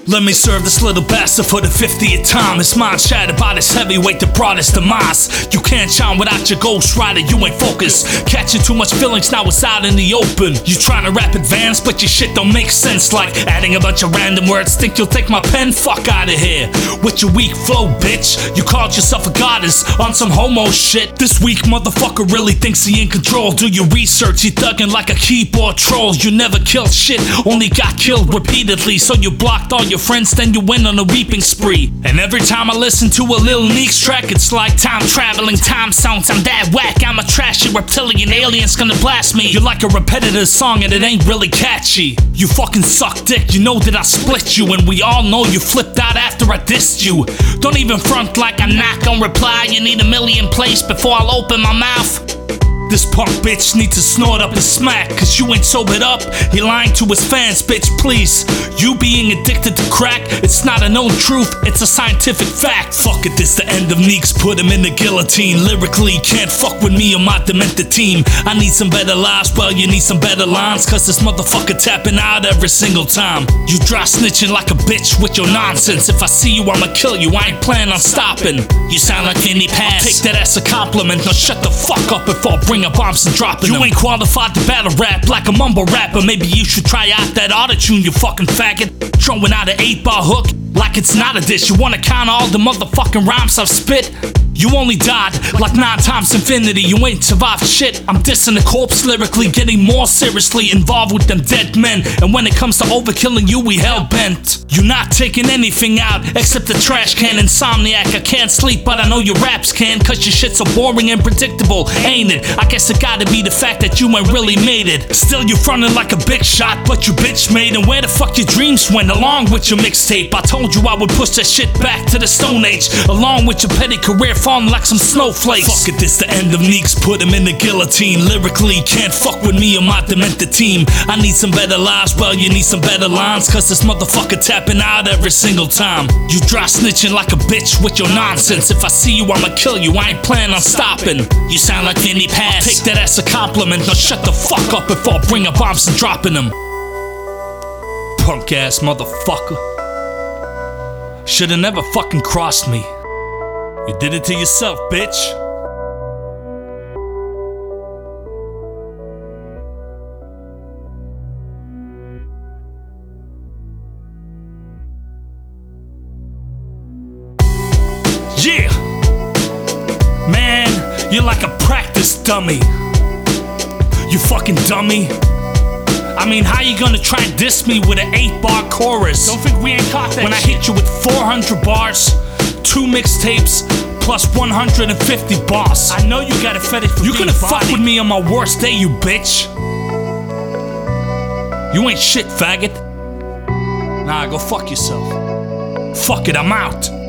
Let me serve this little bastard for the 50th time. His mind shattered by this heavyweight that brought his demise. You can't shine without your ghost rider, you ain't focused. Catching too much feelings, now it's out in the open. You trying to rap advanced, but your shit don't make sense. Like adding a bunch of random words, think you'll take my pen? Fuck out of here with your weak flow, bitch. You called yourself a goddess on some homo shit. This weak motherfucker really thinks he in control. Do your research, he thugging like a keyboard troll. You never killed shit, only got killed repeatedly. So you blocked all your friends, then you went on a reaping spree. And every time I listen to a Lil Neeks track, it's like time traveling, time songs. I'm that whack, I'm a trashy reptilian, alien's gonna blast me. You're like a repetitive song and it ain't really catchy. You fucking suck dick, you know that I split you. And we all know you flipped out after I dissed you. Don't even front like I'm not gonna reply. You need a million plays before I'll open my mouth. This punk bitch needs to snort up a smack, cause you ain't sobered up, he lying to his fans, bitch, please. You being addicted to crack, it's not a known truth, it's a scientific fact. Fuck it, this the end of Neeks, put him in the guillotine. Lyrically, can't fuck with me or my demented team. I need some better lives, well you need some better lines, cause this motherfucker tapping out every single time. You dry snitching like a bitch with your nonsense. If I see you, I'ma kill you, I ain't planning on stopping. You sound like Vinny Paz, take that as a compliment. Now shut the fuck up before I bring bombs and dropping. You ain't qualified to battle rap like a mumble rapper. Maybe you should try out that autotune, you fucking faggot. Throwing out an 8-bar hook like it's not a dish. You wanna count all the motherfucking rhymes I've spit? You only died like 9 times infinity. You ain't survived shit. I'm dissing the corpse lyrically, getting more seriously involved with them dead men. And when it comes to overkilling you, we hell-bent. You're not taking anything out except the trash can. Insomniac, I can't sleep, but I know your raps can. Cause your shit's so boring and predictable, ain't it? I guess it gotta be the fact that you ain't really made it. Still you frontin' like a big shot, but you bitch made. And where the fuck your dreams went along with your mixtape? I told you I would push that shit back to the Stone Age, along with your petty career falling like some snowflakes. Fuck it, this the end of Neeks, put him in the guillotine. Lyrically, can't fuck with me or my demented team. I need some better lives, well you need some better lines, cause this motherfucker tapping out every single time. You dry snitching like a bitch with your nonsense. If I see you, I'ma kill you, I ain't planning on stopping. You sound like Vinny Paz, take that as a compliment. Now shut the fuck up before I bring up bombs and dropping them. Punk ass motherfucker. Shoulda never fucking crossed me. You did it to yourself, bitch. Yeah! Man, you're like a practice dummy. You fucking dummy. I mean, how you gonna try and diss me with an 8-bar chorus? Don't think we ain't caught that when shit. I hit you with 400 bars, 2 mixtapes, plus 150 bars. I know you got a fetish for you gonna fuck with me on my worst day, you bitch. You ain't shit, faggot. Nah, go fuck yourself. Fuck it, I'm out.